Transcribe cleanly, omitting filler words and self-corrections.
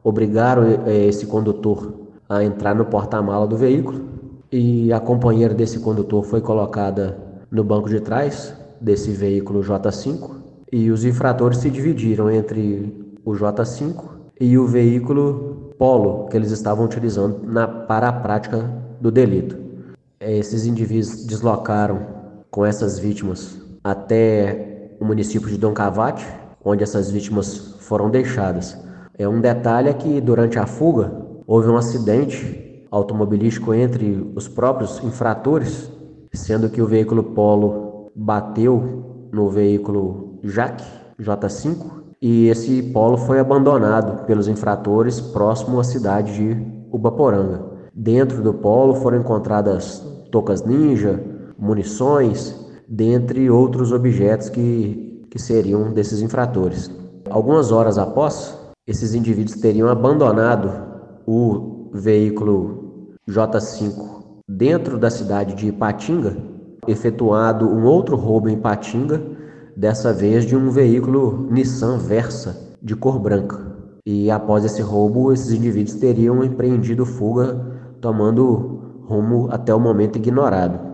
obrigaram esse condutor a entrar no porta-mala do veículo e a companheira desse condutor foi colocada no banco de trás desse veículo J5 e os infratores se dividiram entre o J5 e o veículo Polo que eles estavam utilizando para a prática do delito. Esses indivíduos deslocaram com essas vítimas até o município de Dom Cavate, onde essas vítimas foram deixadas. Um detalhe é que durante a fuga houve um acidente automobilístico entre os próprios infratores, sendo que o veículo Polo bateu no veículo Jaque J5 e esse Polo foi abandonado pelos infratores próximo à cidade de Ubaporanga. Dentro do Polo foram encontradas tocas ninja, munições, dentre outros objetos que seriam desses infratores. Algumas horas após, esses indivíduos teriam abandonado o veículo J5 dentro da cidade de Ipatinga, efetuado um outro roubo em Ipatinga, dessa vez de um veículo Nissan Versa de cor branca. E após esse roubo, esses indivíduos teriam empreendido fuga, tomando rumo até o momento ignorado.